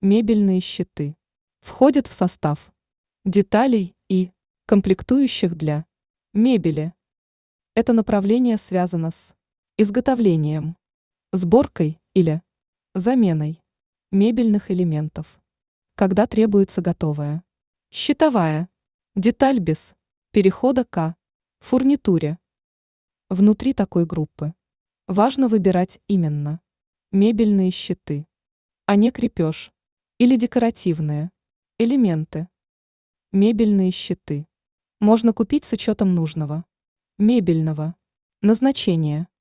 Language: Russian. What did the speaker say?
Мебельные щиты входят в состав деталей и комплектующих для мебели. Это направление связано с изготовлением, сборкой или заменой мебельных элементов, когда требуется готовая щитовая деталь без перехода к фурнитуре. Внутри такой группы важно выбирать именно мебельные щиты, а не крепеж или декоративные элементы. Мебельные щиты можно купить с учетом нужного мебельного назначения.